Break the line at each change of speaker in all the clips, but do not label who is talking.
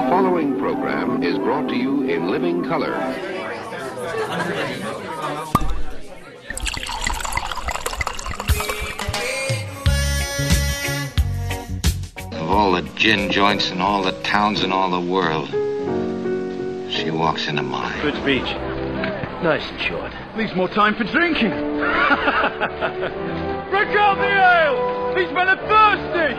following program is brought to you in living color.
Of all the gin joints in all the towns in all the world, she walks into mine.
Good speech. Nice and short.
Leaves more time for drinking. Break out the ale! These men are thirsty!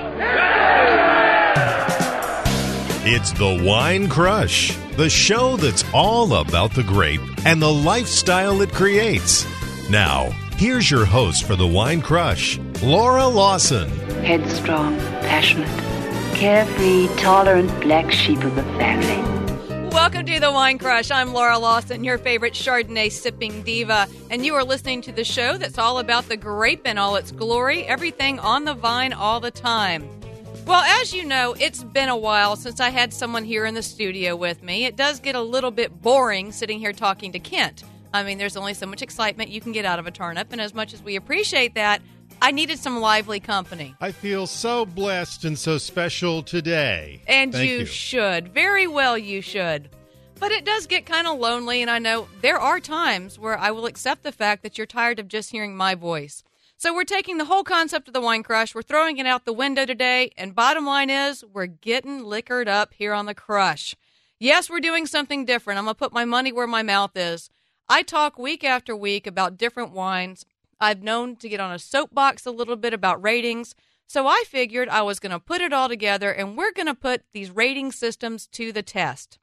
It's the Wine Crush, the show that's all about the grape and the lifestyle it creates. Now, here's your host for the Wine Crush, Laura Lawson.
Headstrong, passionate, carefree, tolerant black sheep of the family.
Welcome to the Wine Crush. I'm Laura Lawson, your favorite Chardonnay sipping diva, and you are listening to the show that's all about the grape in all its glory, everything on the vine all the time. Well, as you know, it's been a while since I had someone here in the studio with me. It does get a little bit boring sitting here talking to Kent. I mean, there's only so much excitement you can get out of a turnip, and as much as we appreciate that, I needed some lively company.
I feel so blessed and so special today.
And
Thank
you should. Very well you should. But it does get kind of lonely, and I know there are times where I will accept the fact that you're tired of just hearing my voice. So we're taking the whole concept of the Wine Crush, we're throwing it out the window today, and bottom line is, we're getting liquored up here on the Crush. Yes, we're doing something different. I'm going to put my money where my mouth is. I talk week after week about different wines. I've known to get on a soapbox a little bit about ratings, so I figured I was going to put it all together, and we're going to put these rating systems to the test.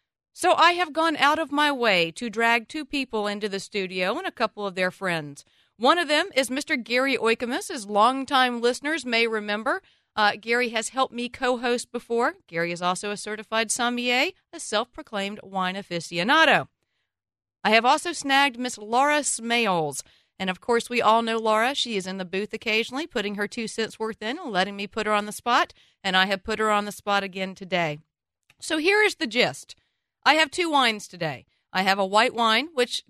So I have gone out of my way to drag two people into the studio and a couple of their friends. One of them is Mr. Gary Oikamus, as longtime listeners may remember. Gary has helped me co-host before. Gary is also a certified sommelier, a self-proclaimed wine aficionado. I have also snagged Miss Laura Smales. And, of course, we all know Laura. She is in the booth occasionally, putting her 2 cents worth in and letting me put her on the spot. And I have put her on the spot again today. So here is the gist. I have 2 wines today. I have a white wine, which,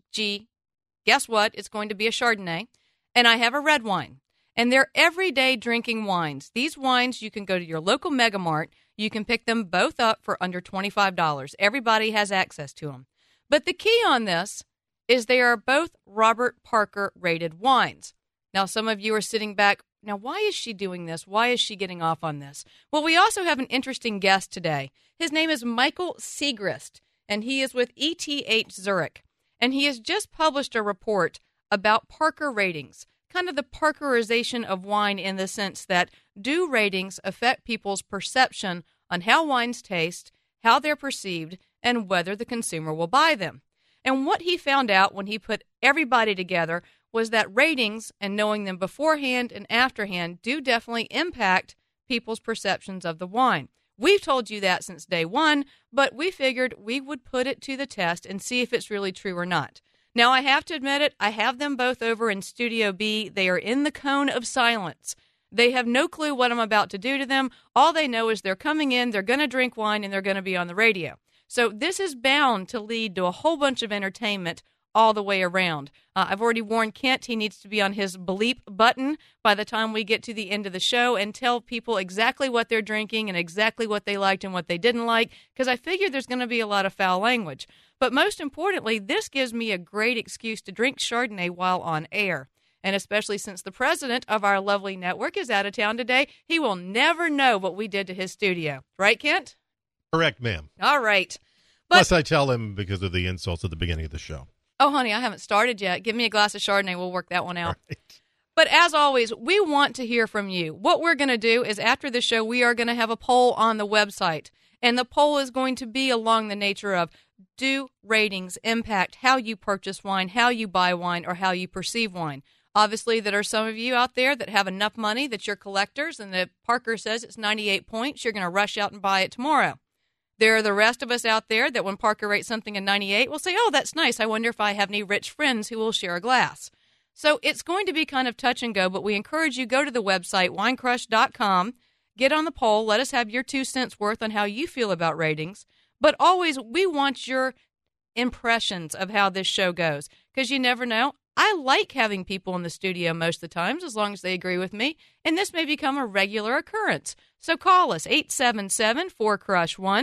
guess what? It's going to be a Chardonnay. And I have a red wine. And they're everyday drinking wines. These wines, you can go to your local Mega Mart. You can pick them both up for under $25. Everybody has access to them. But the key on this is they are both Robert Parker rated wines. Now, some of you are sitting back, now why is she doing this? Why is she getting off on this? Well, we also have an interesting guest today. His name is Michael Siegrist, and he is with ETH Zurich. And he has just published a report about Parker ratings, kind of the Parkerization of wine in the sense that do ratings affect people's perception on how wines taste, how they're perceived, and whether the consumer will buy them. And what he found out when he put everybody together was that ratings and knowing them beforehand and afterhand do definitely impact people's perceptions of the wine. We've told you that since day one, but we figured we would put it to the test and see if it's really true or not. Now, I have to admit it, I have them both over in Studio B. They are in the cone of silence. They have no clue what I'm about to do to them. All they know is they're coming in, they're going to drink wine, and they're going to be on the radio. So this is bound to lead to a whole bunch of entertainment all the way around. I've already warned Kent he needs to be on his bleep button by the time we get to the end of the show and tell people exactly what they're drinking and exactly what they liked and what they didn't like, because I figure there's going to be a lot of foul language. But most importantly, this gives me a great excuse to drink Chardonnay while on air. And especially since the president of our lovely network is out of town today, he will never know what we did to his studio. Right, Kent?
Correct, ma'am.
All right. But,
Plus, I tell him because of the insults at the beginning of the show.
Oh, honey, I haven't started yet. Give me a glass of Chardonnay. We'll work that one out.
Right.
But as always, we want to hear from you. What we're going to do is after the show, we are going to have a poll on the website. And the poll is going to be along the nature of, do ratings impact how you purchase wine, how you buy wine, or how you perceive wine? Obviously, there are some of you out there that have enough money that you're collectors, and if Parker says it's 98 points, you're going to rush out and buy it tomorrow. There are the rest of us out there that when Parker rates something in 98, will say, oh, that's nice. I wonder if I have any rich friends who will share a glass. So it's going to be kind of touch and go, but we encourage you go to the website, winecrush.com, get on the poll, let us have your 2 cents worth on how you feel about ratings. But always, we want your impressions of how this show goes, because you never know. I like having people in the studio most of the times, as long as they agree with me, and this may become a regular occurrence. So call us, 877-4CRUSH-1,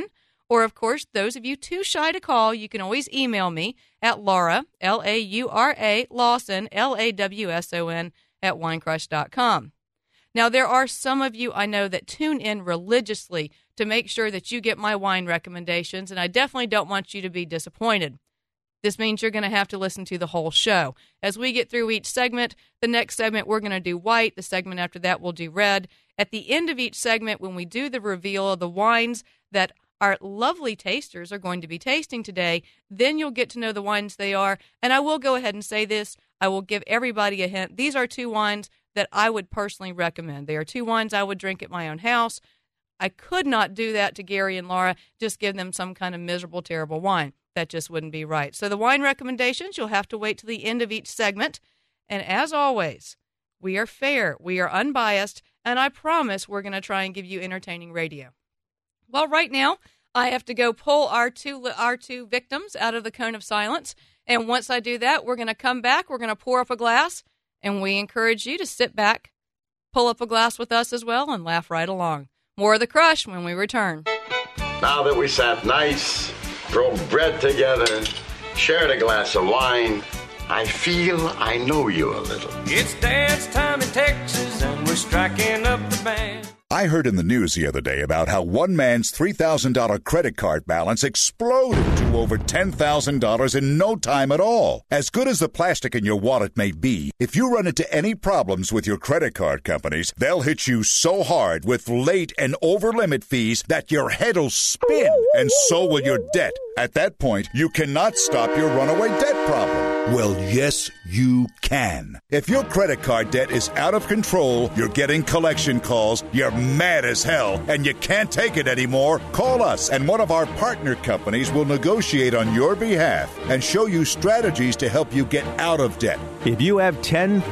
Or, of course, those of you too shy to call, you can always email me at Laura, L-A-U-R-A, Lawson, L-A-W-S-O-N, at winecrush.com. Now, there are some of you I know that tune in religiously to make sure that you get my wine recommendations, and I definitely don't want you to be disappointed. This means you're going to have to listen to the whole show. As we get through each segment, the next segment we're going to do white. The segment after that we'll do red. At the end of each segment, when we do the reveal of the wines that our lovely tasters are going to be tasting today, then you'll get to know the wines they are. And I will go ahead and say this. I will give everybody a hint. These are two wines that I would personally recommend. They are two wines I would drink at my own house. I could not do that to Gary and Laura, just give them some kind of miserable, terrible wine. That just wouldn't be right. So the wine recommendations, you'll have to wait till the end of each segment. And as always, we are fair, we are unbiased, and I promise we're going to try and give you entertaining radio. Well, right now, I have to go pull our two victims out of the cone of silence. And once I do that, we're going to come back, we're going to pour up a glass, and we encourage you to sit back, pull up a glass with us as well, and laugh right along. More of The Crush when we return.
Now that we sat nice, broke bread together, shared a glass of wine, I feel I know you a little.
It's dance time in Texas, and we're striking up the band.
I heard in the news the other day about how one man's $3,000 credit card balance exploded to over $10,000 in no time at all. As good as the plastic in your wallet may be, if you run into any problems with your credit card companies, they'll hit you so hard with late and over-limit fees that your head'll spin, and so will your debt. At that point, you cannot stop your runaway debt problem. Well, yes, you can. If your credit card debt is out of control, you're getting collection calls, you're mad as hell, and you can't take it anymore, call us, and one of our partner companies will negotiate on your behalf and show you strategies to help you get out of debt.
If you have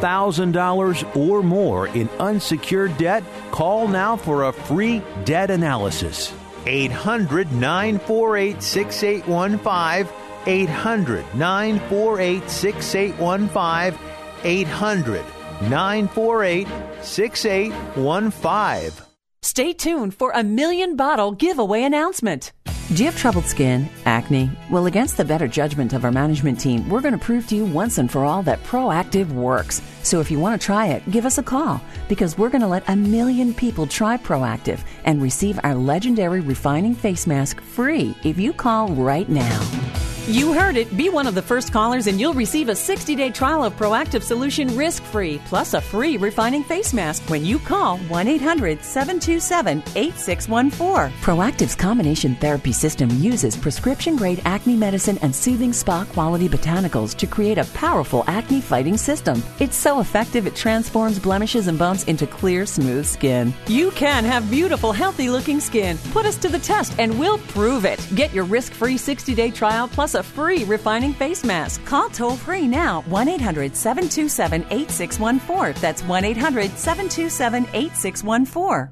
$10,000 or more in unsecured debt, call now for a free debt analysis. 800-948-6815. 800-948-6815. 800-948-6815.
Stay tuned for a 1,000,000-bottle giveaway announcement. Do you have troubled skin, acne? Well, against the better judgment of our management team, we're going to prove to you once and for all that Proactiv works. So if you want to try it, give us a call, because we're going to let 1,000,000 people try Proactiv and receive our legendary refining face mask free if you call right now.
You heard it. Be one of the first callers and you'll receive a 60-day trial of Proactiv solution risk-free, plus a free refining face mask when you call 1-800-727-8614.
Proactiv's combination therapy system uses prescription-grade acne medicine and soothing spa-quality botanicals to create a powerful acne-fighting system. It's so effective it transforms blemishes and bumps into clear, smooth skin.
You can have beautiful, healthy-looking skin. Put us to the test and we'll prove it. Get your risk-free 60-day trial plus a free refining face mask.
Call toll-free now, 1-800-727-8614. That's 1-800-727-8614.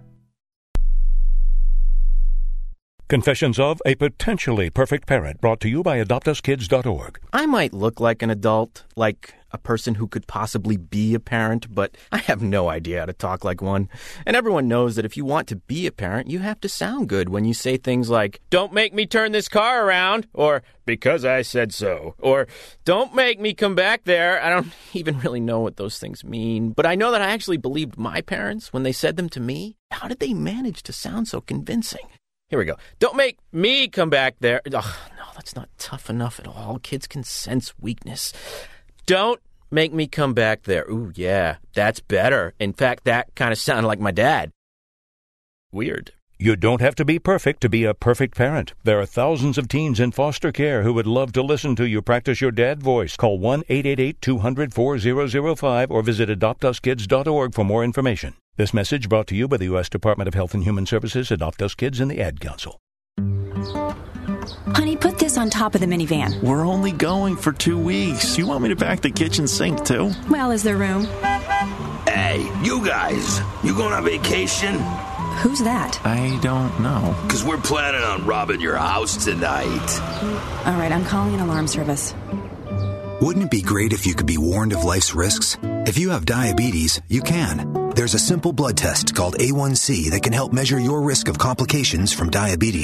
Confessions of a Potentially Perfect Parent, brought to you by AdoptUsKids.org.
I might look like an adult, like a person who could possibly be a parent, but I have no idea how to talk like one. And everyone knows that if you want to be a parent, you have to sound good when you say things like, "Don't make me turn this car around," or "because I said so," or "Don't make me come back there." I don't even really know what those things mean, but I know that I actually believed my parents when they said them to me. How did they manage to sound so convincing? Here we go. "Don't make me come back there." Oh, no, that's not tough enough at all. Kids can sense weakness. "Don't make me come back there." Ooh, yeah, that's better. In fact, that kind of sounded like my dad. Weird.
You don't have to be perfect to be a perfect parent. There are thousands of teens in foster care who would love to listen to you practice your dad voice. Call 1-888-200-4005 or visit AdoptUsKids.org for more information. This message brought to you by the U.S. Department of Health and Human Services, Adopt Us Kids, and the Ad Council.
Honey, put this on top of the minivan.
We're only going for 2 weeks. You want me to pack the kitchen sink, too?
Well, is there room?
Hey, you guys, you going on vacation?
Who's that?
I don't know.
Because we're planning on robbing your house tonight.
All right, I'm calling an alarm service.
Wouldn't it be great if you could be warned of life's risks? If you have diabetes, you can. There's a simple blood test called A1C that can help measure your risk of complications from diabetes.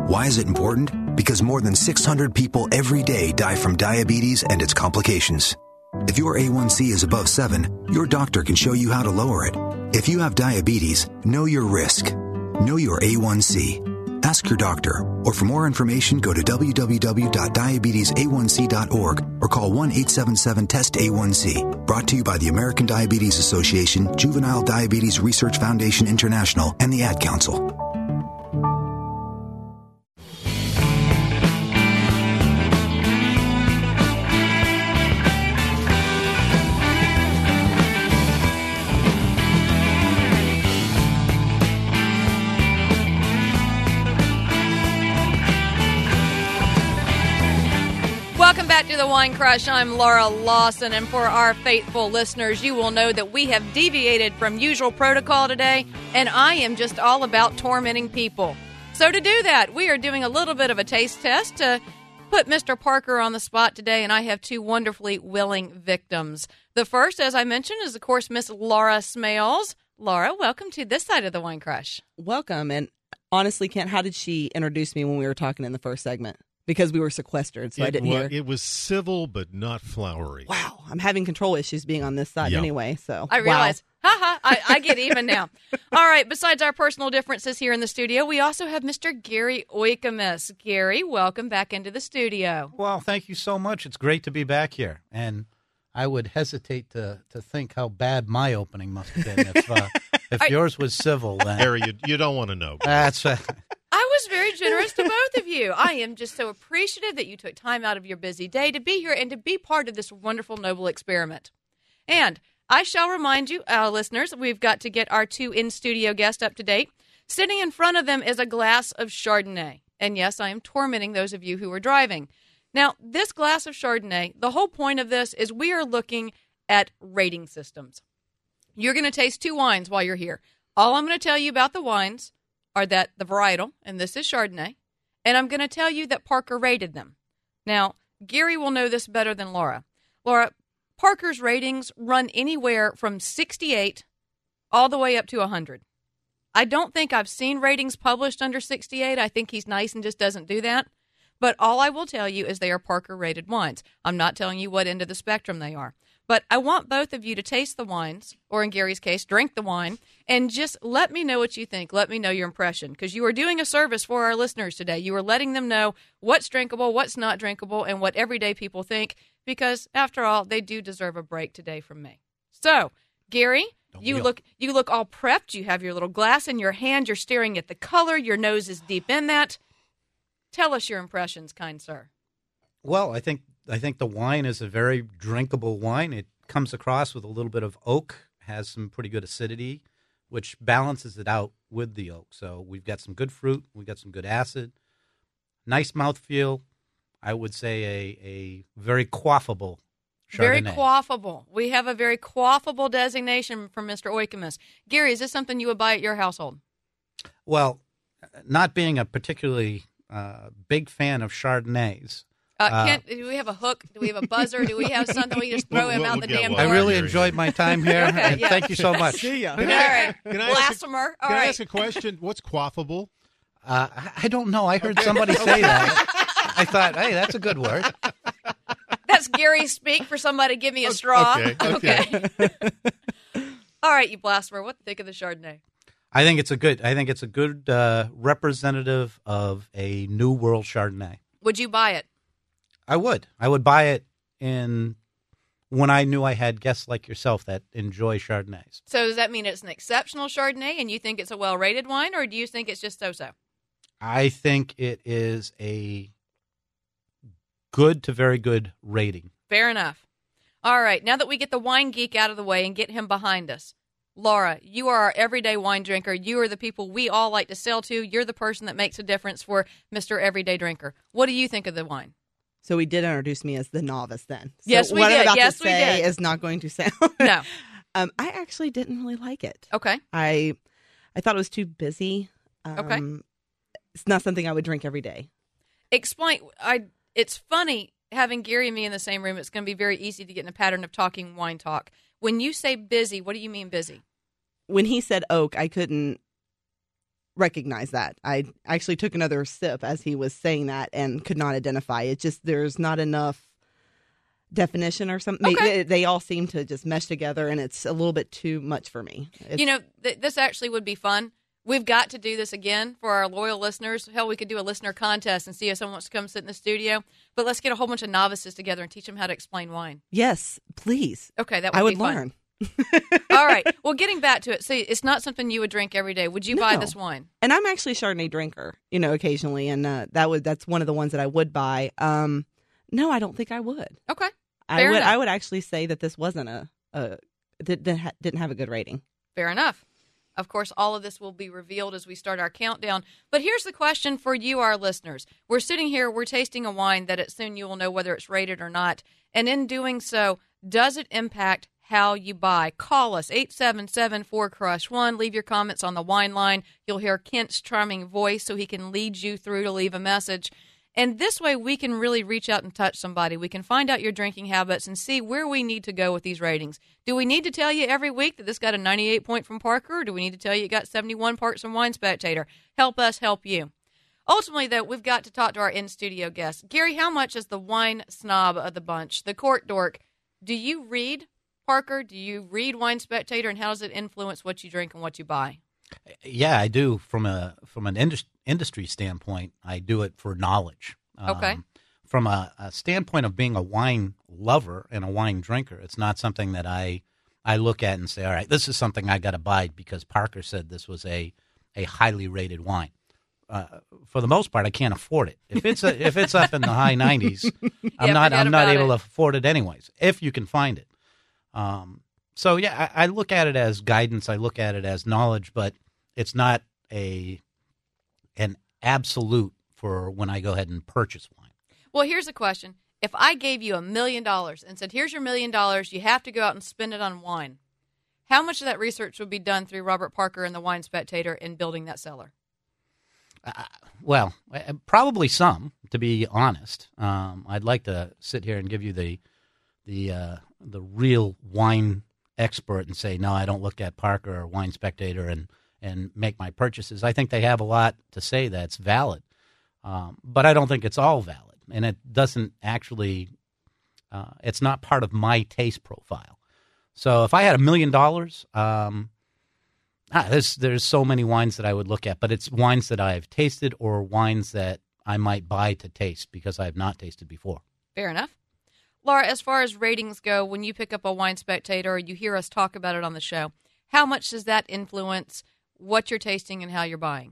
Why is it important? Because more than 600 people every day die from diabetes and its complications. If your A1C is above 7, your doctor can show you how to lower it. If you have diabetes, know your risk. Know your A1C. Ask your doctor, or for more information, go to www.diabetesaonc.org or call 1-877-TEST-A1C. Brought to you by the American Diabetes Association, Juvenile Diabetes Research Foundation International, and the Ad Council.
Welcome back to the Wine Crush. I'm Laura Lawson, and for our faithful listeners, you will know that we have deviated from usual protocol today, and I am just all about tormenting people. So to do that, we are doing a little bit of a taste test to put Mr. Parker on the spot today, and I have two wonderfully willing victims. The first, as I mentioned, is, of course, Miss Laura Smales. Laura, welcome to this side of the Wine Crush.
Welcome, and honestly, Kent, how did she introduce me when we were talking in the first segment? Because we were sequestered, so I didn't hear.
It was civil, but not flowery.
Wow, I'm having control issues being on this side anyway, so.
I realize. I get even now. All right, besides our personal differences here in the studio, we also have Mr. Gary Oikamus. Gary, welcome back into the studio.
Well, thank you so much. It's great to be back here. And I would hesitate to think how bad my opening must have been if yours was civil. Then.
Gary, you don't want to know.
That's
I was very generous to both of you. I am just so appreciative that you took time out of your busy day to be here and to be part of this wonderful, noble experiment. And I shall remind you, listeners, we've got to get our two in-studio guests up to date. Sitting in front of them is a glass of Chardonnay. And yes, I am tormenting those of you who are driving. Now, this glass of Chardonnay, the whole point of this is we are looking at rating systems. You're going to taste two wines while you're here. All I'm going to tell you about the wines are that the varietal, and this is Chardonnay, and I'm going to tell you that Parker rated them. Now, Gary will know this better than Laura. Laura, Parker's ratings run anywhere from 68 all the way up to 100. I don't think I've seen ratings published under 68. I think he's nice and just doesn't do that. But all I will tell you is they are Parker-rated wines. I'm not telling you what end of the spectrum they are. But I want both of you to taste the wines, or in Gary's case, drink the wine, and just let me know what you think. Let me know your impression, because you are doing a service for our listeners today. You are letting them know what's drinkable, what's not drinkable, and what everyday people think, because, after all, they do deserve a break today from me. So, Gary, you look all prepped. You have your little glass in your hand. You're staring at the color. Your nose is deep in that. Tell us your impressions, kind sir.
Well, I think the wine is a very drinkable wine. It comes across with a little bit of oak, has some pretty good acidity, which balances it out with the oak. So we've got some good fruit, we've got some good acid, nice mouthfeel. I would say a very quaffable Chardonnay.
Very quaffable. We have a very quaffable designation from Mr. Oikamus. Gary, is this something you would buy at your household?
Well, not being a particularly big fan of Chardonnays.
Kent, do we have a hook? Do we have a buzzer? Do we have something we just throw him out the damn door?
I really enjoyed my time here,
Okay,
and
yeah.
thank you so much.
See ya.
All right. Blasphemer.
Can I ask a question? What's quaffable?
I don't know. I heard somebody say that. I thought, hey, that's a good word.
That's Gary speak for somebody to give me a straw.
Okay.
All right, you blasphemer. What do you think of the Chardonnay?
I think it's a good representative of a New World Chardonnay.
Would you buy it?
I would buy it when I knew I had guests like yourself that enjoy Chardonnays.
So does that mean it's an exceptional Chardonnay and you think it's a well-rated wine, or do you think it's just so-so?
I think it is a good to very good rating.
Fair enough. All right, now that we get the wine geek out of the way and get him behind us, Laura, you are our everyday wine drinker. You are the people we all like to sell to. You're the person that makes a difference for Mr. Everyday Drinker. What do you think of the wine?
So he did introduce me as the novice then. So
Yes, we
what
did.
I'm about
Yes,
to
we
say
did.
is not going to sound.
No.
I actually didn't really like it.
Okay.
I thought it was too busy.
Okay.
It's not something I would drink every day.
Explain. It's funny having Gary and me in the same room. It's going to be very easy to get in a pattern of talking wine talk. When you say busy, what do you mean busy?
When he said oak, I couldn't recognize that. I actually took another sip as he was saying that and could not identify. It just, there's not enough definition or something.
Okay.
They all seem to just mesh together, and it's a little bit too much for me.
This actually would be fun. We've got to do this again for our loyal listeners. Hell, we could do a listener contest and see if someone wants to come sit in the studio. But let's get a whole bunch of novices together and teach them how to explain wine.
Yes, please.
Okay, that would
I would
be fun.
learn.
All right. Well, getting back to it, see, it's not something you would drink every day. Would you buy this wine?
And I'm actually a Chardonnay drinker, occasionally, and that's one of the ones that I would buy. No, I don't think I would.
Okay.
I would actually say that this wasn't didn't have a good rating.
Fair enough. Of course, all of this will be revealed as we start our countdown. But here's the question for you, our listeners. We're sitting here, we're tasting a wine that soon you will know whether it's rated or not. And in doing so, does it impact how you buy? Call us, 877-4CRUSH-1. Leave your comments on the wine line. You'll hear Kent's charming voice so he can lead you through to leave a message. And this way we can really reach out and touch somebody. We can find out your drinking habits and see where we need to go with these ratings. Do we need to tell you every week that this got a 98 point from Parker? Or do we need to tell you it got 71 parts from Wine Spectator? Help us help you. Ultimately, though, we've got to talk to our in-studio guest. Gary, how much is the wine snob of the bunch, the court dork? Do you read Parker? Do you read Wine Spectator? And how does it influence what you drink and what you buy?
Yeah, I do. From an industry standpoint, I do it for knowledge.
Okay.
From a standpoint of being a wine lover and a wine drinker, it's not something that I look at and say, all right, this is something I got to buy because Parker said this was a highly rated wine. For the most part, I can't afford it. If it's up in the high 90s, I'm not able to afford it anyways. If you can find it. So, yeah, I look at it as guidance. I look at it as knowledge, but it's not an absolute for when I go ahead and purchase wine.
Well, here's a question. If I gave you $1 million and said, here's your $1 million, you have to go out and spend it on wine, how much of that research would be done through Robert Parker and the Wine Spectator in building that cellar?
Well, probably some, to be honest. I'd like to sit here and give you the real wine expert and say, no, I don't look at Parker or Wine Spectator and make my purchases. I think they have a lot to say that's valid, but I don't think it's all valid, and it doesn't actually. It's not part of my taste profile. So if I had $1 million, there's so many wines that I would look at, but it's wines that I've tasted or wines that I might buy to taste because I have not tasted before.
Fair enough. Laura, as far as ratings go, when you pick up a Wine Spectator or you hear us talk about it on the show, how much does that influence what you're tasting and how you're buying?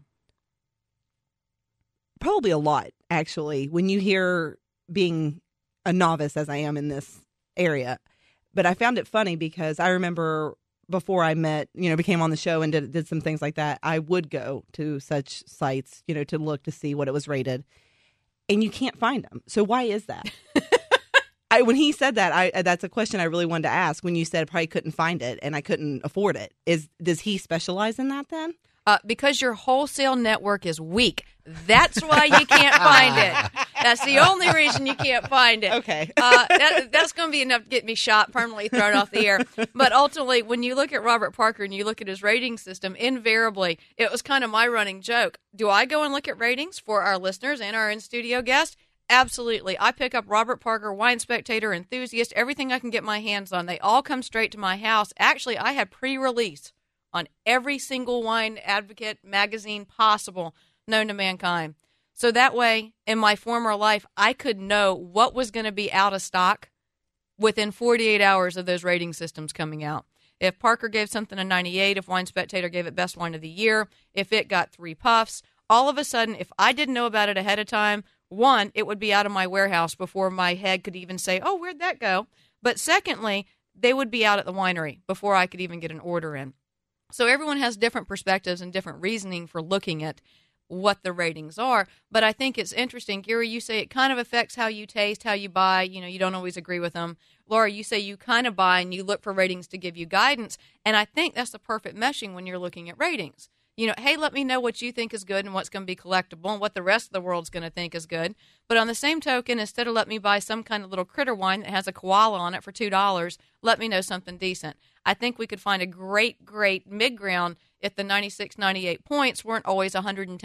Probably a lot, actually, when you hear being a novice, as I am in this area. But I found it funny because I remember before I became on the show and did some things like that, I would go to such sites, to look to see what it was rated. And you can't find them. So why is that? When he said that, that's a question I really wanted to ask. When you said I probably couldn't find it and I couldn't afford it, does he specialize in that then?
Because your wholesale network is weak. That's why you can't find it. That's the only reason you can't find it.
Okay.
That's going to be enough to get me shot, permanently thrown off the air. But ultimately, when you look at Robert Parker and you look at his rating system, invariably, it was kind of my running joke. Do I go and look at ratings for our listeners and our in-studio guests? Absolutely. I pick up Robert Parker, Wine Spectator, Enthusiast, everything I can get my hands on. They all come straight to my house. Actually, I have pre-release on every single wine advocate magazine possible known to mankind. So that way, in my former life, I could know what was going to be out of stock within 48 hours of those rating systems coming out. If Parker gave something a 98, if Wine Spectator gave it Best Wine of the Year, if it got 3 puffs, all of a sudden, if I didn't know about it ahead of time, one, it would be out of my warehouse before my head could even say, oh, where'd that go? But secondly, they would be out at the winery before I could even get an order in. So everyone has different perspectives and different reasoning for looking at what the ratings are. But I think it's interesting. Gary, you say it kind of affects how you taste, how you buy. You don't always agree with them. Laura, you say you kind of buy and you look for ratings to give you guidance. And I think that's the perfect meshing when you're looking at ratings. Hey, let me know what you think is good and what's going to be collectible and what the rest of the world's going to think is good. But on the same token, instead of let me buy some kind of little critter wine that has a koala on it for $2, let me know something decent. I think we could find a great mid-ground if the 96, 98 points weren't always $110,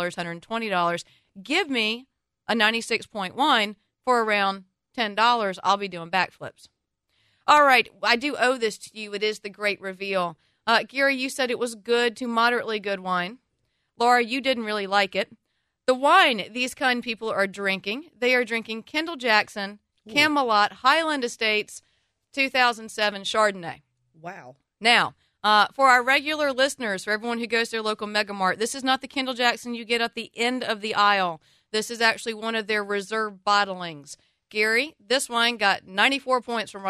$120. Give me a 96-point wine for around $10. I'll be doing backflips. All right, I do owe this to you. It is the great reveal. Gary, you said it was good to moderately good wine. Laura, you didn't really like it. The wine these kind people are drinking, they are drinking Kendall Jackson, Camelot, Highland Estates, 2007 Chardonnay.
Wow.
Now, for our regular listeners, for everyone who goes to their local Mega Mart, this is not the Kendall Jackson you get at the end of the aisle. This is actually one of their reserve bottlings. Gary, this wine got 93 points from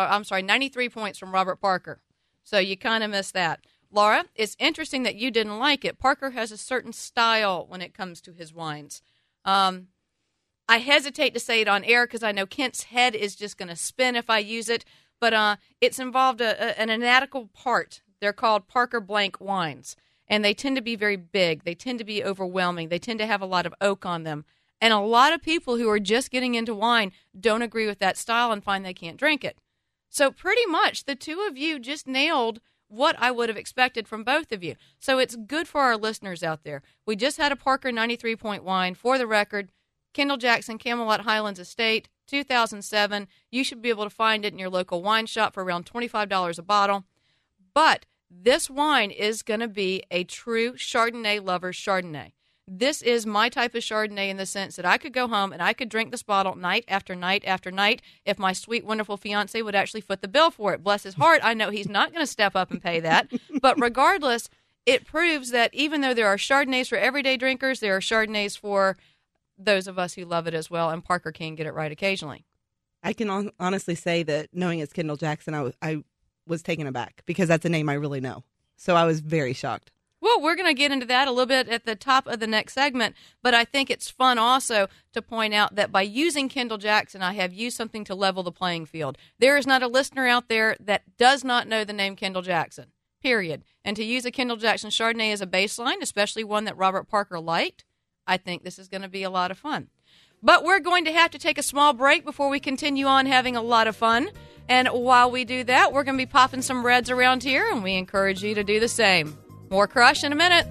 Robert Parker. So you kind of missed that. Laura, it's interesting that you didn't like it. Parker has a certain style when it comes to his wines. I hesitate to say it on air because I know Kent's head is just going to spin if I use it, but it's involved an anatomical part. They're called Parker Blank wines, and they tend to be very big. They tend to be overwhelming. They tend to have a lot of oak on them. And a lot of people who are just getting into wine don't agree with that style and find they can't drink it. So pretty much the two of you just nailed what I would have expected from both of you. So it's good for our listeners out there. We just had a Parker 93-point wine. For the record, Kendall Jackson, Camelot Highlands Estate, 2007. You should be able to find it in your local wine shop for around $25 a bottle. But this wine is going to be a true Chardonnay lover's Chardonnay. This is my type of Chardonnay in the sense that I could go home and I could drink this bottle night after night after night if my sweet, wonderful fiancé would actually foot the bill for it. Bless his heart, I know he's not going to step up and pay that. But regardless, it proves that even though there are Chardonnays for everyday drinkers, there are Chardonnays for those of us who love it as well, and Parker can get it right occasionally.
I can honestly say that knowing it's Kendall Jackson, I was taken aback because that's a name I really know. So I was very shocked.
Well, we're going to get into that a little bit at the top of the next segment, but I think it's fun also to point out that by using Kendall Jackson, I have used something to level the playing field. There is not a listener out there that does not know the name Kendall Jackson, period. And to use a Kendall Jackson Chardonnay as a baseline, especially one that Robert Parker liked, I think this is going to be a lot of fun. But we're going to have to take a small break before we continue on having a lot of fun. And while we do that, we're going to be popping some reds around here, and we encourage you to do the same. More Crush in a minute.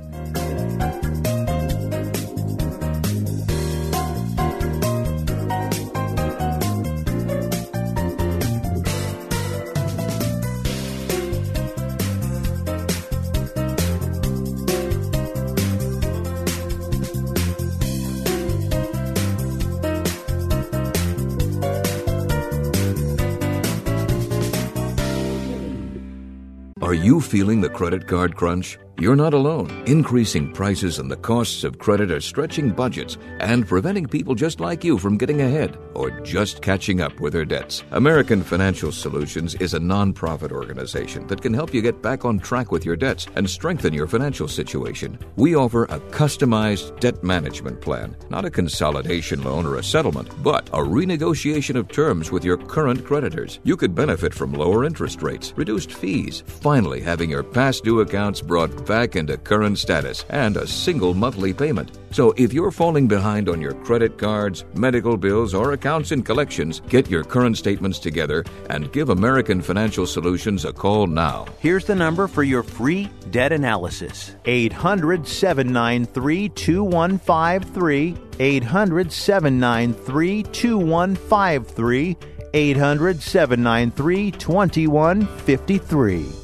Are you feeling the credit card crunch? You're not alone. Increasing prices and the costs of credit are stretching budgets and preventing people just like you from getting ahead or just catching up with their debts. American Financial Solutions is a nonprofit organization that can help you get back on track with your debts and strengthen your financial situation. We offer a customized debt management plan, not a consolidation loan or a settlement, but a renegotiation of terms with your current creditors. You could benefit from lower interest rates, reduced fees, finally having your past due accounts brought back into current status, and a single monthly payment. So if you're falling behind on your credit cards, medical bills, or accounts and collections, get your current statements together and give American Financial Solutions a call now.
Here's the number for your free debt analysis. 800-793-2153. 800-793-2153. 800-793-2153.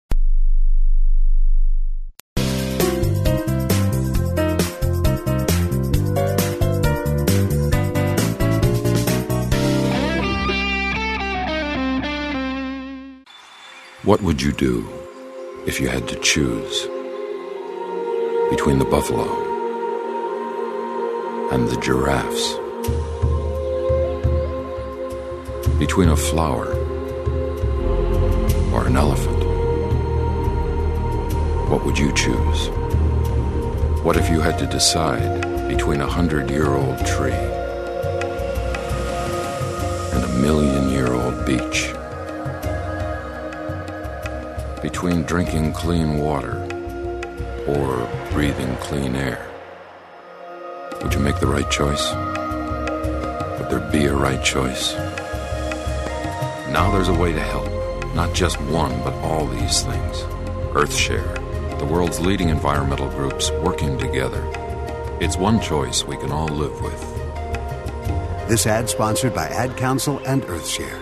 What would you do if you had to choose between the buffalo and the giraffes? Between a flower or an elephant? What would you choose? What if you had to decide between a 100-year-old tree and a 1,000,000-year-old beach? Between drinking clean water or breathing clean air? Would you make the right choice? Would there be a right choice? Now there's a way to help. Not just one, but all these things. EarthShare. The world's leading environmental groups working together. It's one choice we can all live with.
This ad sponsored by Ad Council and Earthshare.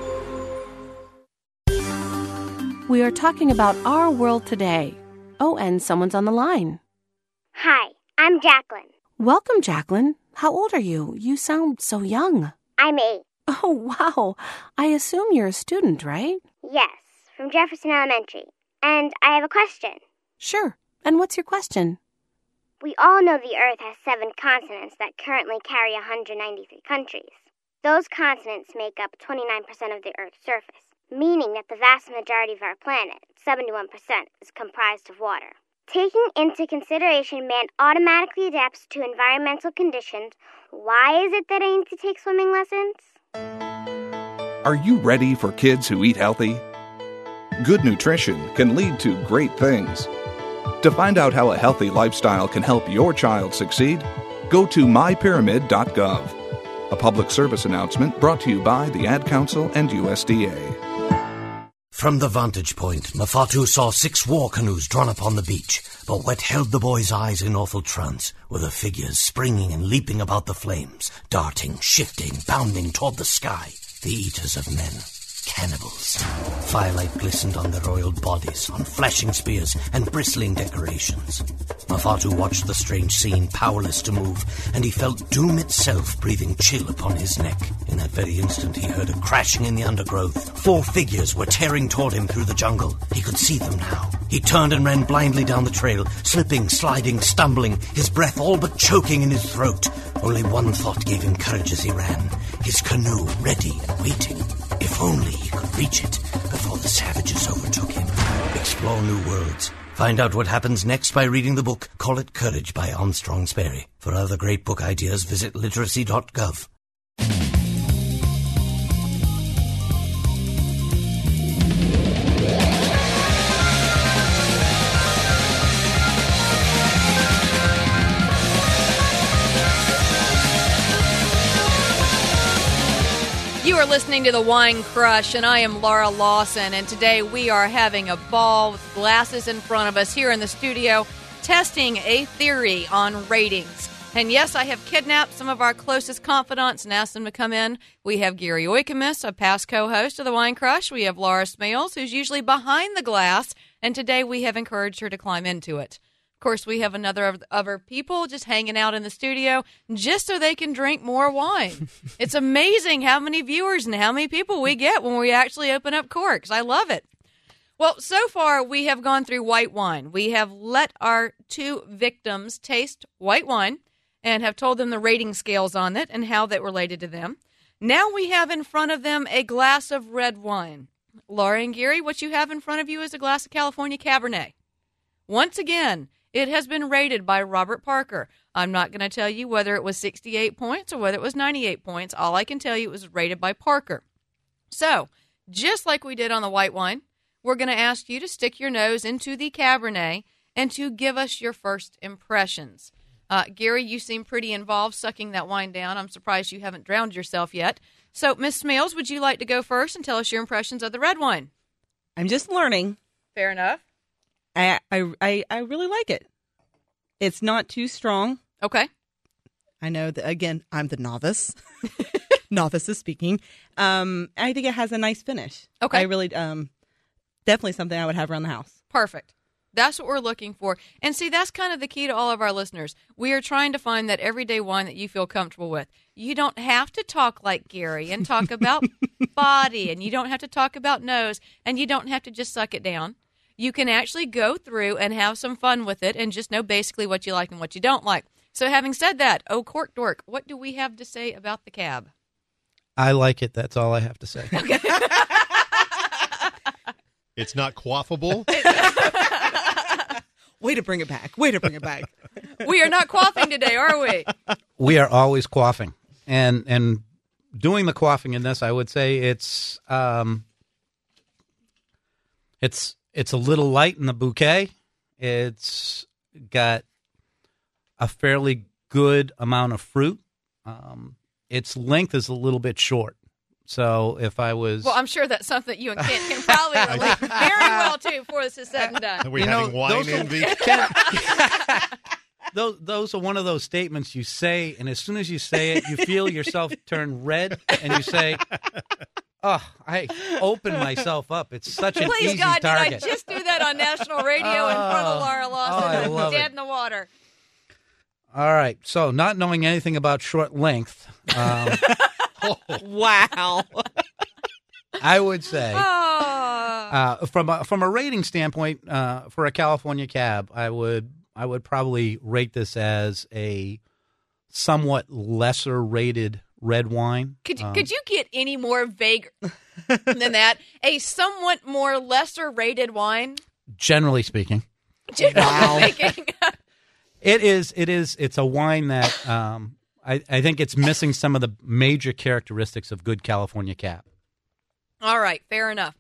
We are talking about our world today. Oh, and someone's on the line.
Hi, I'm Jacqueline.
Welcome, Jacqueline. How old are you? You sound so young.
I'm 8.
Oh, wow. I assume you're a student, right?
Yes, from Jefferson Elementary. And I have a question.
Sure. And what's your question?
We all know the Earth has 7 continents that currently carry 193 countries. Those continents make up 29% of the Earth's surface, meaning that the vast majority of our planet, 71%, is comprised of water. Taking into consideration man automatically adapts to environmental conditions, why is it that I need to take swimming lessons?
Are you ready for kids who eat healthy? Good nutrition can lead to great things. To find out how a healthy lifestyle can help your child succeed, go to mypyramid.gov. A public service announcement brought to you by the Ad Council and USDA.
From the vantage point, Mafatu saw 6 war canoes drawn up on the beach, but what held the boy's eyes in awful trance were the figures springing and leaping about the flames, darting, shifting, bounding toward the sky, the eaters of men. Cannibals. Firelight glistened on their oiled bodies, on flashing spears and bristling decorations. Mafatu watched the strange scene, powerless to move, and he felt doom itself breathing chill upon his neck. In that very instant, he heard a crashing in the undergrowth. 4 figures were tearing toward him through the jungle. He could see them now. He turned and ran blindly down the trail, slipping, sliding, stumbling, his breath all but choking in his throat. Only one thought gave him courage as he ran. His canoe ready and waiting. If only he could reach it before the savages overtook him. Explore new worlds. Find out what happens next by reading the book Call It Courage by Armstrong Sperry. For other great book ideas, visit literacy.gov.
You are listening to The Wine Crush, and I am Laura Lawson, and today we are having a ball with glasses in front of us here in the studio, testing a theory on ratings. And yes, I have kidnapped some of our closest confidants and asked them to come in. We have Gary Oikamis, a past co-host of The Wine Crush. We have Laura Smales, who's usually behind the glass, and today we have encouraged her to climb into it. Of course, we have another of other people just hanging out in the studio just so they can drink more wine. It's amazing how many viewers and how many people we get when we actually open up corks. I love it. Well, so far we have gone through white wine. We have let our 2 victims taste white wine and have told them the rating scales on it and how that related to them. Now we have in front of them a glass of red wine. Laura and Gary, what you have in front of you is a glass of California Cabernet. Once again, it has been rated by Robert Parker. I'm not going to tell you whether it was 68 points or whether it was 98 points. All I can tell you it was rated by Parker. So, just like we did on the white wine, we're going to ask you to stick your nose into the Cabernet and to give us your first impressions. Gary, you seem pretty involved sucking that wine down. I'm surprised you haven't drowned yourself yet. So, Miss Smales, would you like to go first and tell us your impressions of the red wine?
I'm just learning.
Fair enough.
I really like it. It's not too strong.
Okay.
I know that, again, I'm the novice. Novice is speaking. I think it has a nice finish.
Okay.
I really, definitely something I would have around the house.
Perfect. That's what we're looking for. And see, that's kind of the key to all of our listeners. We are trying to find that everyday wine that you feel comfortable with. You don't have to talk like Gary and talk about body, and you don't have to talk about nose, and you don't have to just suck it down. You can actually go through and have some fun with it and just know basically what you like and what you don't like. So having said that, Cork Dork, what do we have to say about the cab?
I like it. That's all I have to say.
Okay.
It's not quaffable.
Way to bring it back. Way to bring it back.
We are not quaffing today, are we?
We are always quaffing. And doing the quaffing in this, I would say it's a little light in the bouquet. It's got a fairly good amount of fruit. Its length is a little bit short. So if I was...
Well, I'm sure that's something you and Kent can probably relate very well to before this is said and done.
Are we having wine envy?
Those are one of those statements you say, and as soon as you say it, you feel yourself turn red, and you say, "Oh, I opened myself up. It's such an
Please,
easy
God,
target."
did I just do that on national radio in front of Laura Lawson?
I love
Dead
it.
in the water.
All right. So, not knowing anything about short length,
Wow.
I would say, from a rating standpoint, for a California cab, I would probably rate this as a somewhat lesser rated red wine.
Could you get any more vague than that? A somewhat more lesser rated wine?
Generally speaking.
Generally speaking.
It's a wine that I think it's missing some of the major characteristics of good California cab.
All right, fair enough.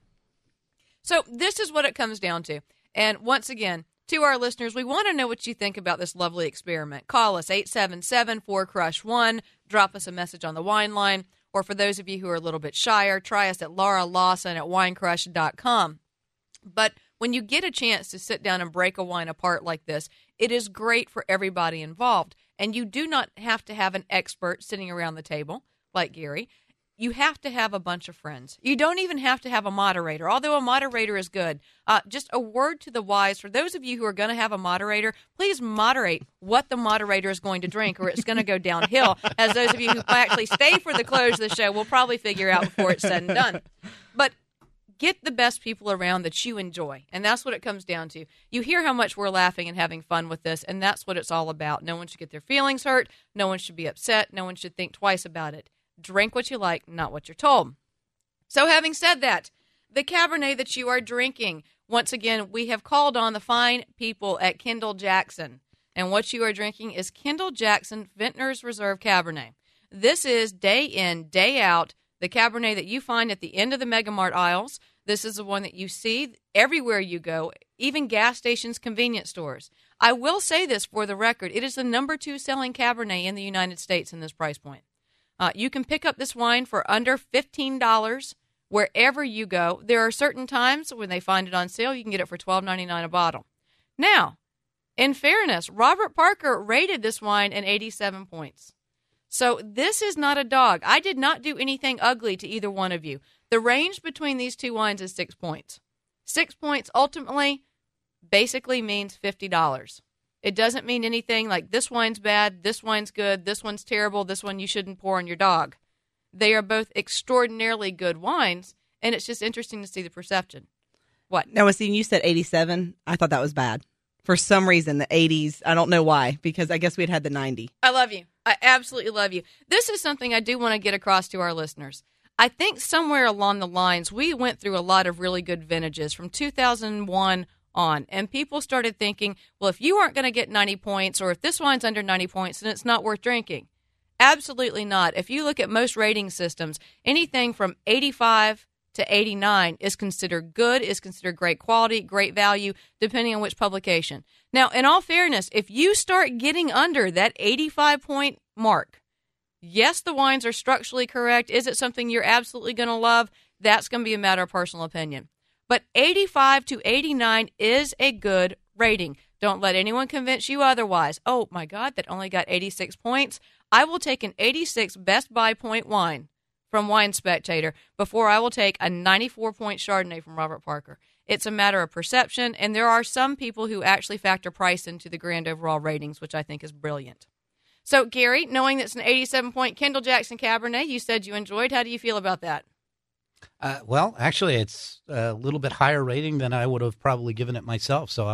So this is what it comes down to. And once again, to our listeners, we want to know what you think about this lovely experiment. Call us, 877-4CRUSH-1. Drop us a message on the wine line. Or for those of you who are a little bit shyer, try us at Laura Lawson at winecrush.com. But when you get a chance to sit down and break a wine apart like this, it is great for everybody involved. And you do not have to have an expert sitting around the table like Gary. You have to have a bunch of friends. You don't even have to have a moderator, although a moderator is good. Just a word to the wise. For those of you who are going to have a moderator, please moderate what the moderator is going to drink, or it's going to go downhill, as those of you who actually stay for the close of the show will probably figure out before it's said and done. But get the best people around that you enjoy, and that's what it comes down to. You hear how much we're laughing and having fun with this, and that's what it's all about. No one should get their feelings hurt. No one should be upset. No one should think twice about it. Drink what you like, not what you're told. So having said that, the Cabernet that you are drinking, once again, we have called on the fine people at Kendall Jackson. And what you are drinking is Kendall Jackson Vintner's Reserve Cabernet. This is day in, day out, the Cabernet that you find at the end of the Mega Mart aisles. This is the one that you see everywhere you go, even gas stations, convenience stores. I will say this for the record. It is the number 2 selling Cabernet in the United States in this price point. You can pick up this wine for under $15 wherever you go. There are certain times when they find it on sale, you can get it for $12.99 a bottle. Now, in fairness, Robert Parker rated this wine at 87 points. So this is not a dog. I did not do anything ugly to either one of you. The range between these two wines is 6 points. 6 points ultimately basically means $50. It doesn't mean anything like this wine's bad, this wine's good, this one's terrible, this one you shouldn't pour on your dog. They are both extraordinarily good wines, and it's just interesting to see the perception. What?
Now, Wasim, you said 87. I thought that was bad. For some reason, the 80s, I don't know why, because I guess we had the 90.
I love you. I absolutely love you. This is something I do want to get across to our listeners. I think somewhere along the lines, we went through a lot of really good vintages from 2001 on, and people started thinking, well, if you aren't going to get 90 points, or if this wine's under 90 points, then it's not worth drinking. Absolutely not. If you look at most rating systems, anything from 85 to 89 is considered good, is considered great quality, great value, depending on which publication. Now, in all fairness, if you start getting under that 85-point mark, yes, the wines are structurally correct. Is it something you're absolutely going to love? That's going to be a matter of personal opinion. But 85 to 89 is a good rating. Don't let anyone convince you otherwise. Oh, my God, that only got 86 points. I will take an 86 Best Buy point wine from Wine Spectator before I will take a 94-point Chardonnay from Robert Parker. It's a matter of perception, and there are some people who actually factor price into the grand overall ratings, which I think is brilliant. So, Gary, knowing that's an 87-point Kendall Jackson Cabernet, you said you enjoyed. How do you feel about that?
Well, actually, it's a little bit higher rating than I would have probably given it myself. So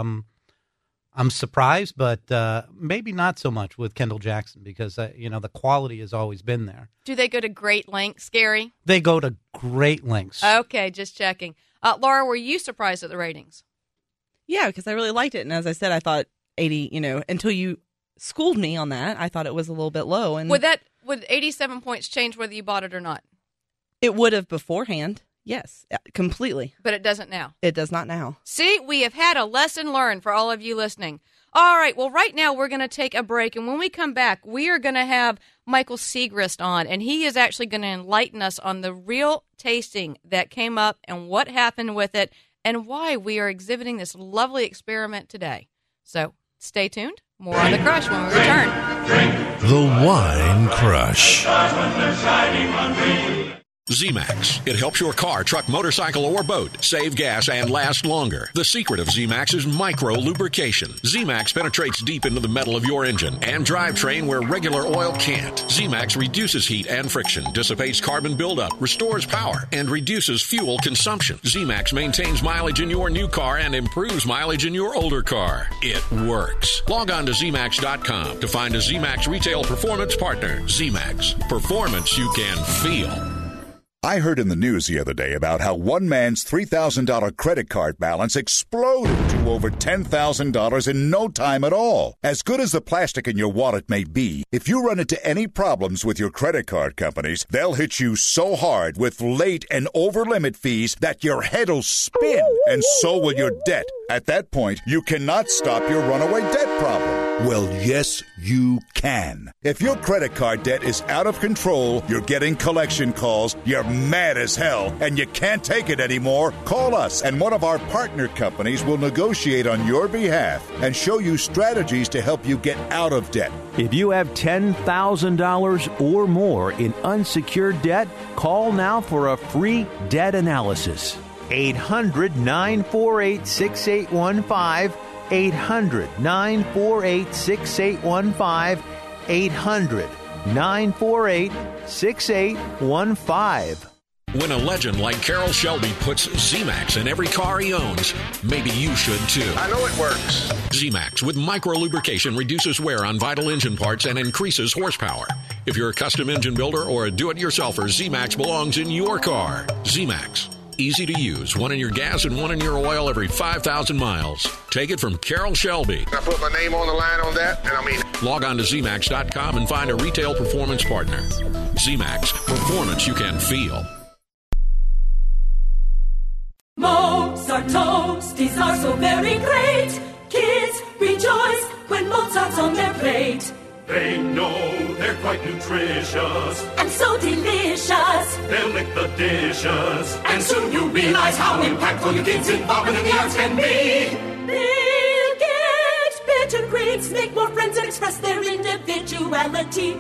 I'm surprised, but maybe not so much with Kendall Jackson because, the quality has always been there.
Do they go to great lengths, Gary?
They go to great lengths.
Okay, just checking. Laura, were you surprised at the ratings?
Yeah, because I really liked it. And as I said, I thought 80, until you schooled me on that, I thought it was a little bit low. And
would 87 points change whether you bought it or not?
It would have beforehand. Yes, completely.
But it doesn't now.
It does not now.
See, we have had a lesson learned for all of you listening. All right, well, right now we're going to take a break, and when we come back, we are going to have Michael Siegrist on, and he is actually going to enlighten us on the real tasting that came up and what happened with it and why we are exhibiting this lovely experiment today. So stay tuned. More on The Crush when we return.
The Wine Crush.
Z-Max. It helps your car, truck, motorcycle, or boat save gas and last longer. The secret of Z-Max is micro-lubrication. Z-Max penetrates deep into the metal of your engine and drivetrain where regular oil can't. Z-Max reduces heat and friction, dissipates carbon buildup, restores power, and reduces fuel consumption. Z-Max maintains mileage in your new car and improves mileage in your older car. It works. Log on to ZMax.com to find a Z-Max retail performance partner. Z-Max. Performance you can feel.
I heard in the news the other day about how one man's $3,000 credit card balance exploded to over $10,000 in no time at all. As good as the plastic in your wallet may be, if you run into any problems with your credit card companies, they'll hit you so hard with late and over-limit fees that your head'll spin, and so will your debt. At that point, you cannot stop your runaway debt problem. Well, yes, you can. If your credit card debt is out of control, you're getting collection calls, you're mad as hell, and you can't take it anymore, call us, and one of our partner companies will negotiate on your behalf and show you strategies to help you get out of debt.
If you have $10,000 or more in unsecured debt, call now for a free debt analysis. 800-948-6815. 800-948-6815. 800-948-6815.
When a legend like Carroll Shelby puts Z-Max in every car he owns, maybe you should too.
I know it works.
Z-Max with micro-lubrication reduces wear on vital engine parts and increases horsepower. If you're a custom engine builder or a do-it-yourselfer, Z-Max belongs in your car. Z-Max. Easy to use. One in your gas and one in your oil every 5,000 miles. Take it from Carroll Shelby.
I put my name on the line on that, and I mean...
Log on to ZMax.com and find a retail performance partner. Z-Max. Performance you can feel.
Mozart toasties are so very great. Kids rejoice when Mozart's on their plate.
They know they're quite nutritious
and so delicious.
They'll lick the dishes, and soon you'll realize how impactful your kids' involvement in the arts can be.
They'll get better grades, make more friends, and express their individuality.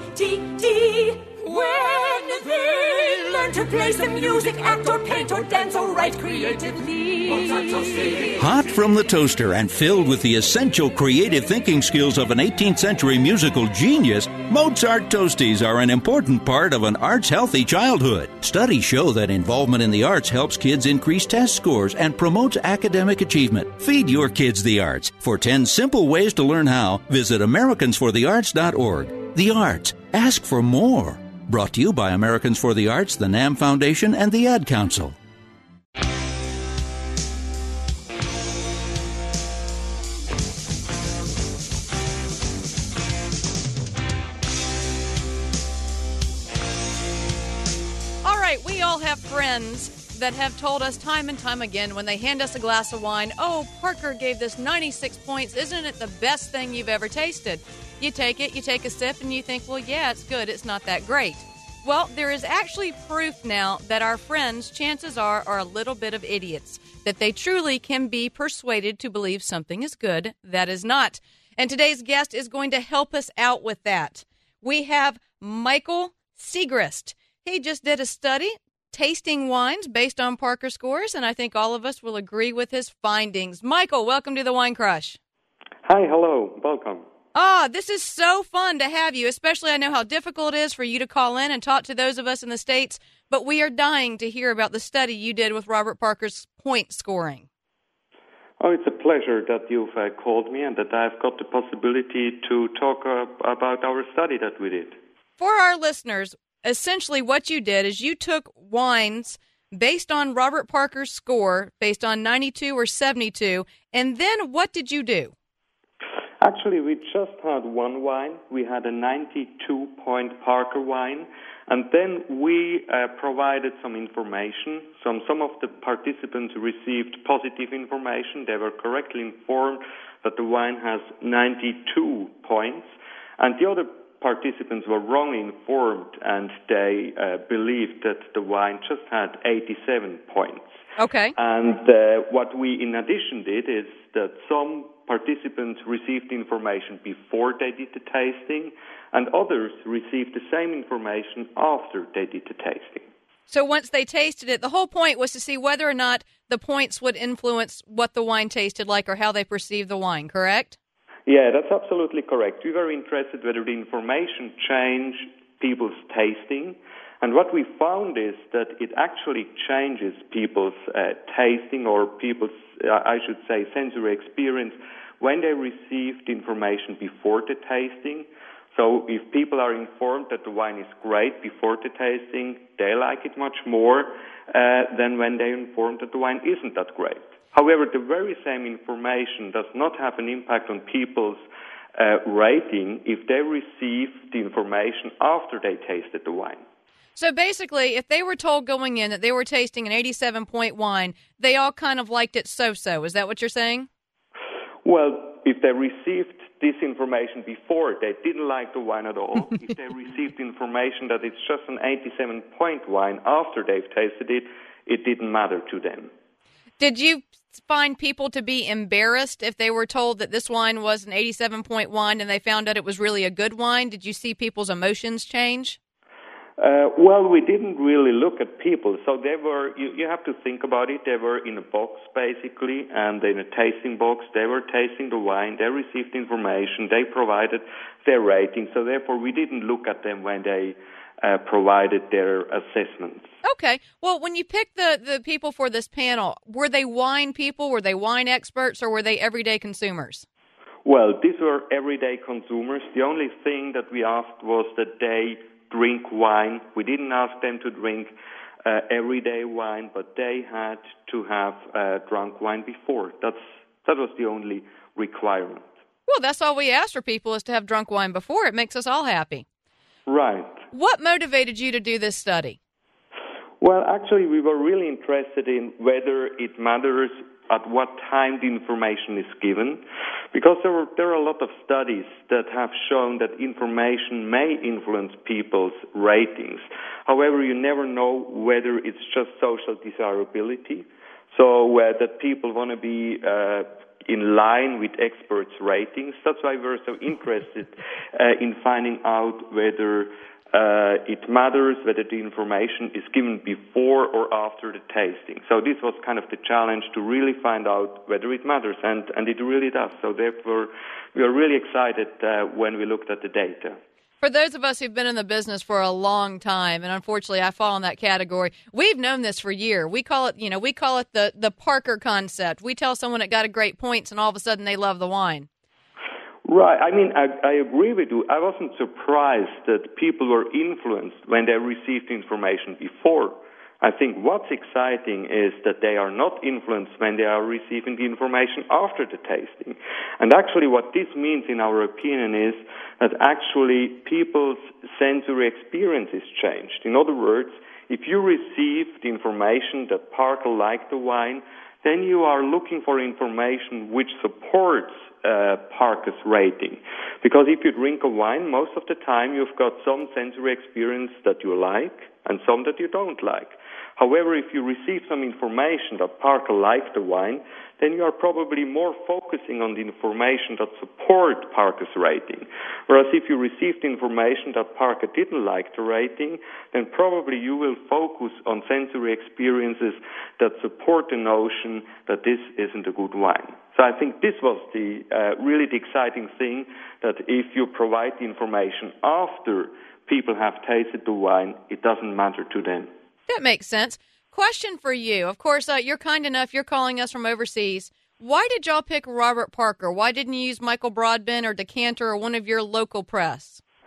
When they learn to play some music, act or paint or dance or write creatively.
Hot from the toaster and filled with the essential creative thinking skills of an 18th century musical genius, Mozart Toasties are an important part of an arts-healthy childhood. Studies show that involvement in the arts helps kids increase test scores and promotes academic achievement. Feed your kids the arts. For 10 simple ways to learn how, visit AmericansForTheArts.org. The arts. Ask for more. Brought to you by Americans for the Arts, the NAM Foundation, and the Ad Council.
All right, we all have friends that have told us time and time again when they hand us a glass of wine, oh, Parker gave this 96 points. Isn't it the best thing you've ever tasted? You take it, you take a sip, and you think, well, yeah, it's good. It's not that great. Well, there is actually proof now that our friends, chances are a little bit of idiots, that they truly can be persuaded to believe something is good that is not. And today's guest is going to help us out with that. We have Michael Siegrist. He just did a study tasting wines based on Parker scores, and I think all of us will agree with his findings. Michael, welcome to the Wine Crush.
Hi, hello, welcome.
This is so fun to have you, especially I know how difficult it is for you to call in and talk to those of us in the States, but we are dying to hear about the study you did with Robert Parker's point scoring.
Oh, it's a pleasure that you've called me and that I've got the possibility to talk about our study that we did.
For our listeners, essentially what you did is you took wines based on Robert Parker's score, based on 92 or 72, and then what did you do?
Actually, we just had one wine. We had a 92-point Parker wine, And then we provided some information. Some of the participants received positive information. They were correctly informed that the wine has 92 points. And the other participants were wrongly informed, and they believed that the wine just had 87 points.
Okay.
And what we in addition did is that some participants received information before they did the tasting, and others received the same information after they did the tasting.
So once they tasted it, the whole point was to see whether or not the points would influence what the wine tasted like or how they perceived the wine, correct?
Yeah, that's absolutely correct. We were interested whether the information changed people's tasting. And what we found is that it actually changes people's tasting or people's, I should say, sensory experience when they receive the information before the tasting. So if people are informed that the wine is great before the tasting, they like it much more than when they're informed that the wine isn't that great. However, the very same information does not have an impact on people's rating if they receive the information after they tasted the wine.
So basically, if they were told going in that they were tasting an 87-point wine, they all kind of liked it so-so. Is that what you're saying?
Well, if they received this information before, they didn't like the wine at all. If they received information that it's just an 87-point wine after they've tasted it, it didn't matter to them.
Did you find people to be embarrassed if they were told that this wine was an 87-point wine and they found out it was really a good wine? Did you see people's emotions change?
Well, we didn't really look at people. So they were, you have to think about it, they were in a box basically, and in a tasting box. They were tasting the wine, they received information, they provided their rating. So therefore, we didn't look at them when they provided their assessments.
Okay. Well, when you picked the people for this panel, were they wine people, were they wine experts, or were they everyday consumers?
Well, these were everyday consumers. The only thing that we asked was that they drink wine. We didn't ask them to drink everyday wine, but they had to have drunk wine before. That was the only requirement.
Well, that's all we ask for people is to have drunk wine before. It makes us all happy.
Right.
What motivated you to do this study?
Well, actually, we were really interested in whether it matters at what time the information is given, because there are a lot of studies that have shown that information may influence people's ratings. However, you never know whether it's just social desirability, so that people want to be in line with experts' ratings. That's why we're so interested in finding out whether it matters, whether the information is given before or after the tasting. So this was kind of the challenge to really find out whether it matters, and it really does. So therefore, we are really excited when we looked at the data.
For those of us who've been in the business for a long time, and unfortunately I fall in that category, we've known this for years. We call it the Parker concept. We tell someone it got a great points, and all of a sudden they love the wine.
Right. I mean, I agree with you. I wasn't surprised that people were influenced when they received information before. I think what's exciting is that they are not influenced when they are receiving the information after the tasting. And actually what this means, in our opinion, is that actually people's sensory experience is changed. In other words, if you receive the information that Parker liked the wine, then you are looking for information which supports Parker's rating. Because if you drink a wine, most of the time you've got some sensory experience that you like and some that you don't like. However, if you receive some information that Parker liked the wine, then you are probably more focusing on the information that support Parker's rating. Whereas if you received information that Parker didn't like the rating, then probably you will focus on sensory experiences that support the notion that this isn't a good wine. So I think this was really the exciting thing, that if you provide the information after people have tasted the wine, it doesn't matter to them.
That makes sense. Question for you. Of course, you're kind enough. You're calling us from overseas. Why did y'all pick Robert Parker? Why didn't you use Michael Broadbent or Decanter or one of your local press?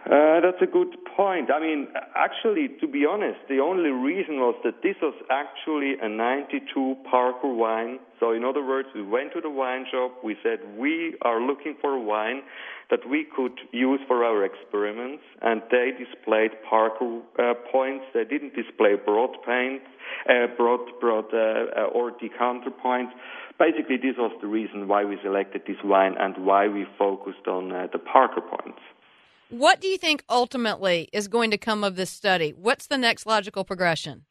That's a good point. I mean, actually, to be honest, the only reason was that this was actually a 92 Parker wine. So in other words, we went to the wine shop, we said we are looking for a wine that we could use for our experiments, and they displayed Parker points. They didn't display broad or decanter points. Basically, this was the reason why we selected this wine and why we focused on the Parker points.
What do you think ultimately is going to come of this study? What's the next logical progression?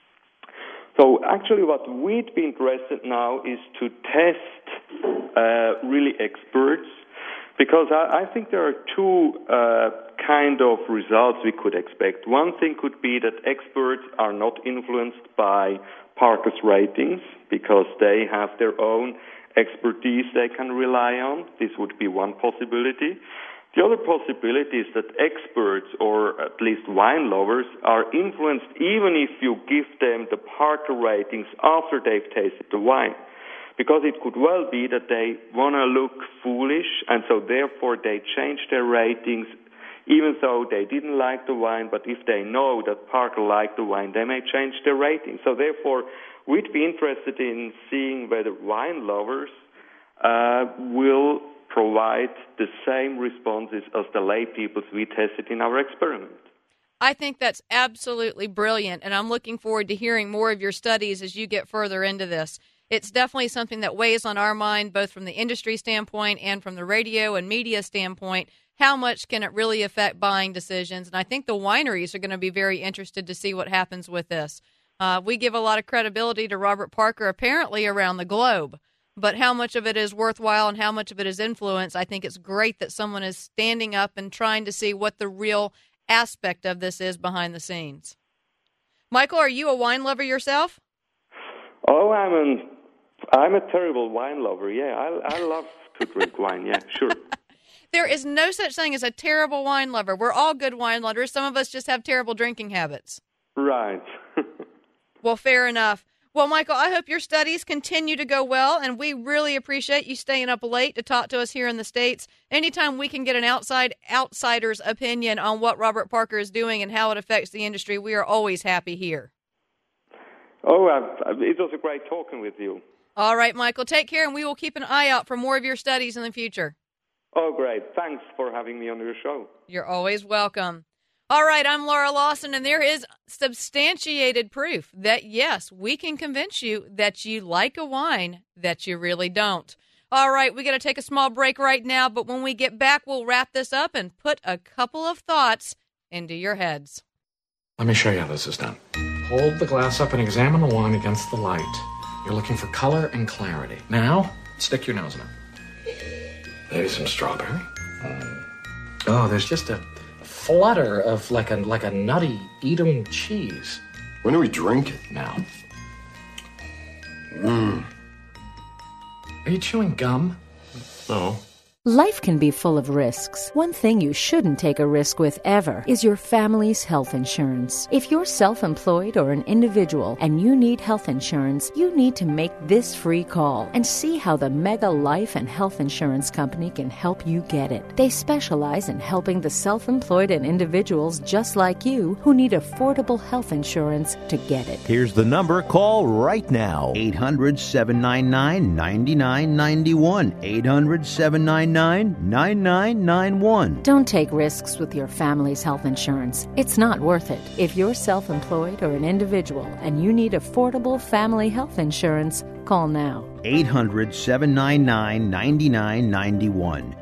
So actually what we'd be interested now is to test really experts, because I think there are two kind of results we could expect. One thing could be that experts are not influenced by Parker's ratings because they have their own expertise they can rely on. This would be one possibility. The other possibility is that experts, or at least wine lovers, are influenced even if you give them the Parker ratings after they've tasted the wine. Because it could well be that they want to look foolish, and so therefore they change their ratings even though they didn't like the wine, but if they know that Parker liked the wine, they may change their rating. So therefore, we'd be interested in seeing whether wine lovers will provide the same responses as the lay peoples we tested in our experiment.
I think that's absolutely brilliant, and I'm looking forward to hearing more of your studies as you get further into this. It's definitely something that weighs on our mind, both from the industry standpoint and from the radio and media standpoint. How much can it really affect buying decisions? And I think the wineries are going to be very interested to see what happens with this. We give a lot of credibility to Robert Parker, apparently around the globe. But how much of it is worthwhile and how much of it is influence, I think it's great that someone is standing up and trying to see what the real aspect of this is behind the scenes. Michael, are you a wine lover yourself?
Oh, I'm a terrible wine lover, yeah. I love to drink wine, yeah, sure.
There is no such thing as a terrible wine lover. We're all good wine lovers. Some of us just have terrible drinking habits.
Right.
Well, fair enough. Well, Michael, I hope your studies continue to go well, and we really appreciate you staying up late to talk to us here in the States. Anytime we can get an outsider's opinion on what Robert Parker is doing and how it affects the industry, we are always happy here.
Oh, it was a great talking with you.
All right, Michael, take care, and we will keep an eye out for more of your studies in the future.
Oh, great. Thanks for having me on your show.
You're always welcome. All right, I'm Laura Lawson, and there is substantiated proof that, yes, we can convince you that you like a wine that you really don't. All right, we got to take a small break right now, but when we get back, we'll wrap this up and put a couple of thoughts into your heads.
Let me show you how this is done. Hold the glass up and examine the wine against the light. You're looking for color and clarity. Now, stick your nose in it. Maybe some strawberry. Oh, there's just a flutter of like a nutty Edam cheese.
When do we drink it?
Now. Are you chewing gum?
No.
Life can be full of risks. One thing you shouldn't take a risk with ever is your family's health insurance. If you're self-employed or an individual and you need health insurance, you need to make this free call and see how the Mega Life and Health Insurance Company can help you get it. They specialize in helping the self-employed and individuals just like you who need affordable health insurance to get it.
Here's the number. Call right now. 800-799-9991. 800-799-9991.
Don't take risks with your family's health insurance. It's not worth it. If you're self-employed or an individual and you need affordable family health insurance, call now.
800-799-9991.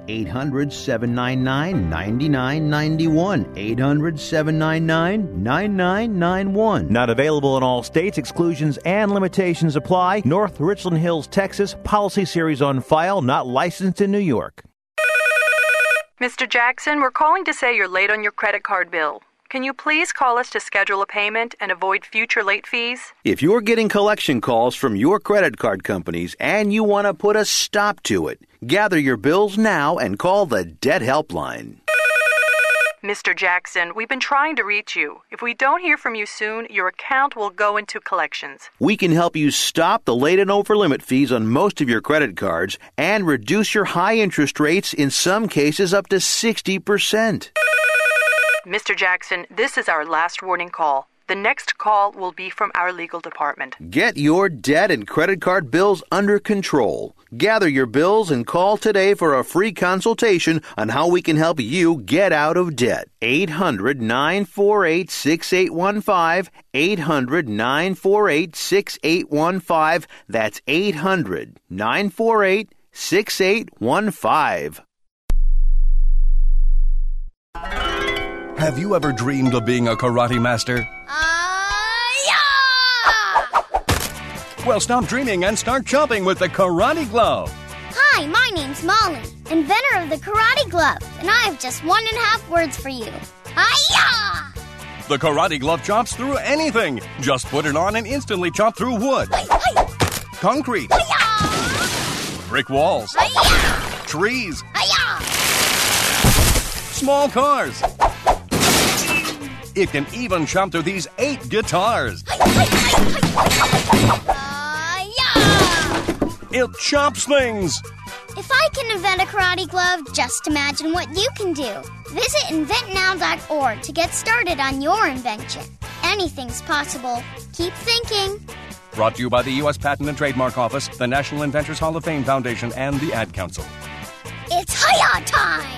800-799-9991. 800-799-9991. Not available in all states. Exclusions and limitations apply. North Richland Hills, Texas. Policy series on file. Not licensed in New York.
Mr. Jackson, we're calling to say you're late on your credit card bill. Can you please call us to schedule a payment and avoid future late fees?
If you're getting collection calls from your credit card companies and you want to put a stop to it, gather your bills now and call the Debt Helpline.
Mr. Jackson, we've been trying to reach you. If we don't hear from you soon, your account will go into collections.
We can help you stop the late and over limit fees on most of your credit cards and reduce your high interest rates, in some cases up to 60%.
Mr. Jackson, this is our last warning call. The next call will be from our legal department.
Get your debt and credit card bills under control. Gather your bills and call today for a free consultation on how we can help you get out of debt. 800-948-6815. 800-948-6815. That's 800-948-6815.
Have you ever dreamed of being a karate master? Well, stop dreaming and start chopping with the Karate Glove.
Hi, my name's Molly, inventor of the Karate Glove, and I have just 1.5 words for you. Hi-ya!
The Karate Glove chops through anything. Just put it on and instantly chop through wood, concrete, brick walls, trees, small cars. It can even chop through these 8 guitars. It chops things.
If I can invent a karate glove, just imagine what you can do. Visit inventnow.org to get started on your invention. Anything's possible. Keep thinking.
Brought to you by the U.S. Patent and Trademark Office, the National Inventors Hall of Fame Foundation, and the Ad Council.
It's Hi-Ya time!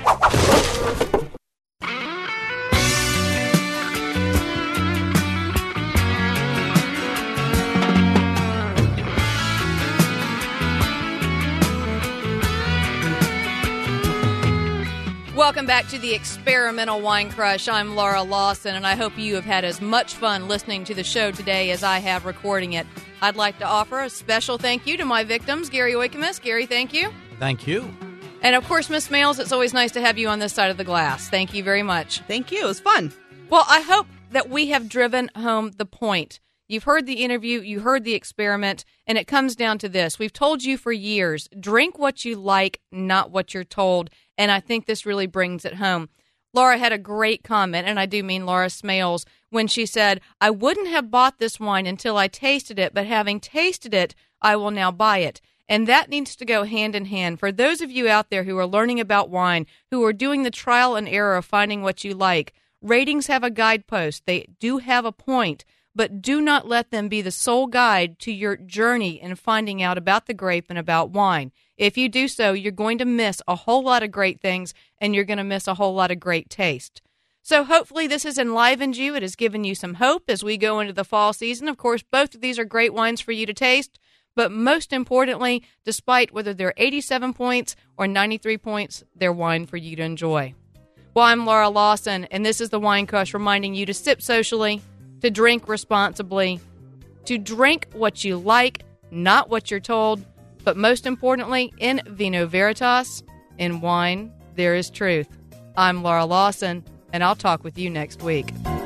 Welcome back to the Experimental Wine Crush. I'm Laura Lawson, and I hope you have had as much fun listening to the show today as I have recording it. I'd like to offer a special thank you to my victims, Gary Oikamis. Gary, thank you.
Thank you.
And, of course, Miss Males, it's always nice to have you on this side of the glass. Thank you very much.
Thank you. It was fun.
Well, I hope that we have driven home the point. You've heard the interview, you heard the experiment, and it comes down to this. We've told you for years, drink what you like, not what you're told, and I think this really brings it home. Laura had a great comment, and I do mean Laura Smales, when she said, I wouldn't have bought this wine until I tasted it, but having tasted it, I will now buy it. And that needs to go hand in hand. For those of you out there who are learning about wine, who are doing the trial and error of finding what you like, ratings have a guidepost. They do have a point, but do not let them be the sole guide to your journey in finding out about the grape and about wine. If you do so, you're going to miss a whole lot of great things, and you're going to miss a whole lot of great taste. So hopefully this has enlivened you. It has given you some hope as we go into the fall season. Of course, both of these are great wines for you to taste, but most importantly, despite whether they're 87 points or 93 points, they're wine for you to enjoy. Well, I'm Laura Lawson, and this is the Wine Crush, reminding you to sip socially, to drink responsibly, to drink what you like, not what you're told, but most importantly, in vino veritas, in wine, there is truth. I'm Laura Lawson, and I'll talk with you next week.